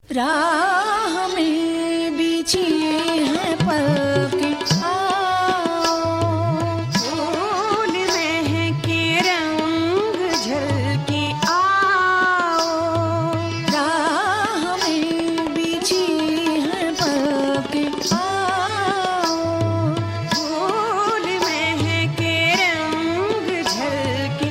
राह में बिछी है पलकें आओ, फूल महके रंग झलके आओ। राह में बिछी है पलकें आओ, फूल महके रंग झलके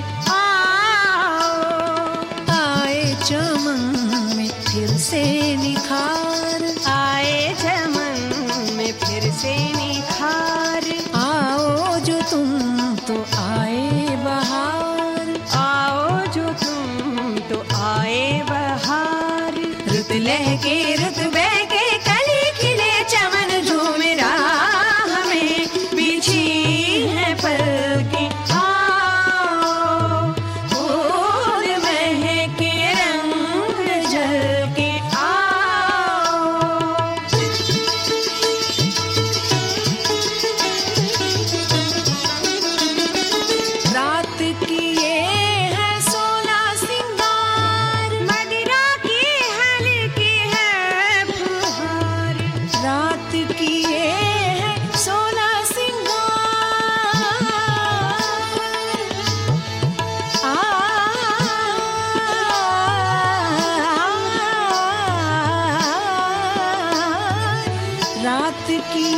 आओ। आए चमन में फिर से निखार, आए चमन में फिर से निखार। आओ जो तुम तो आए बहार, आओ जो तुम तो आए बहार। रुत लहके रुत बहके कली खिले चमन झूमे। राह में बिछी है पलकें आओ, फूल महके रंग झलके आओ। रात की ये है सोना सिंगार, मदिरा की हल्की है फुहार। रात की ये है सोना सिंगार। रात की